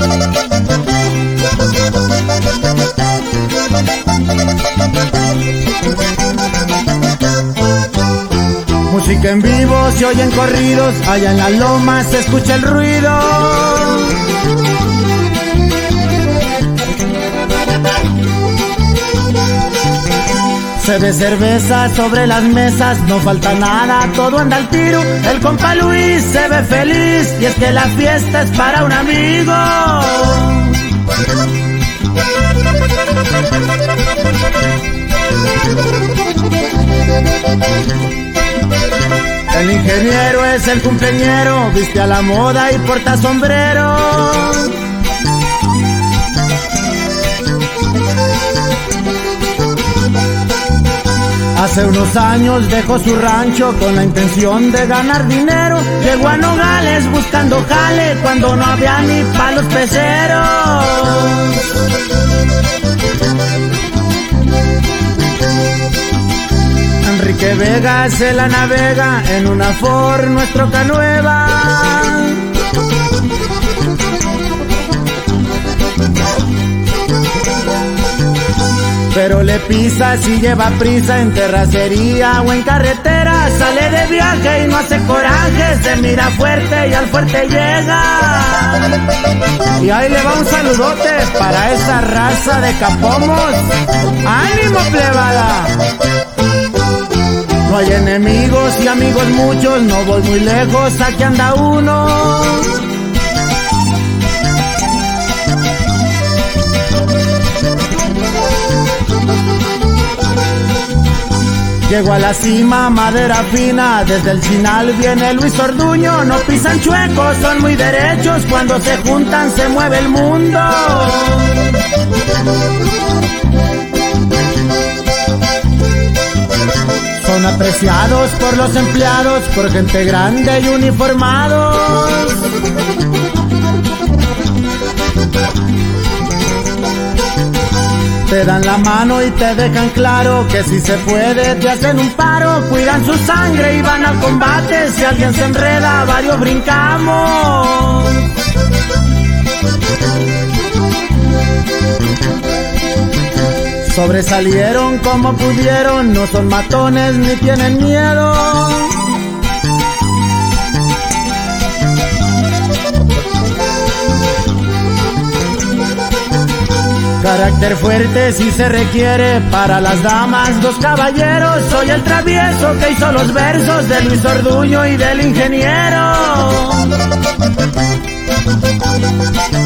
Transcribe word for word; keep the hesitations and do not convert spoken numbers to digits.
Música en vivo, se oyen corridos, allá en la loma se escucha el ruido. Se ve cerveza sobre las mesas, no falta nada, todo anda al tiro. El compa Luis se ve feliz, y es que la fiesta es para un amigo. El ingeniero es el cumpleañero, viste a la moda y porta sombrero. Hace unos años dejó su rancho con la intención de ganar dinero. Llegó a Nogales buscando jale cuando no había ni pa' los peceros. Enrique Vega se la navega en una Ford nuestro Canueva. Pero le pisa si lleva prisa en terracería o en carretera. Sale de viaje y no hace coraje, se mira fuerte y al fuerte llega. Y ahí le va un saludote para esa raza de capomos. ¡Ánimo, plebada! No hay enemigos y amigos muchos, no voy muy lejos, aquí anda uno. Llego a la cima, madera fina, desde el Chinal viene Luis Orduño. No pisan chuecos, son muy derechos, cuando se juntan se mueve el mundo. Son apreciados por los empleados, por gente grande y uniformados. Te dan la mano y te dejan claro que si se puede te hacen un paro. Cuidan su sangre y van al combate, si alguien se enreda varios brincamos. Sobresalieron como pudieron, no son matones ni tienen miedo. Carácter fuerte si se requiere, para las damas dos caballeros. Soy el travieso que hizo los versos de Luis Orduño y del ingeniero.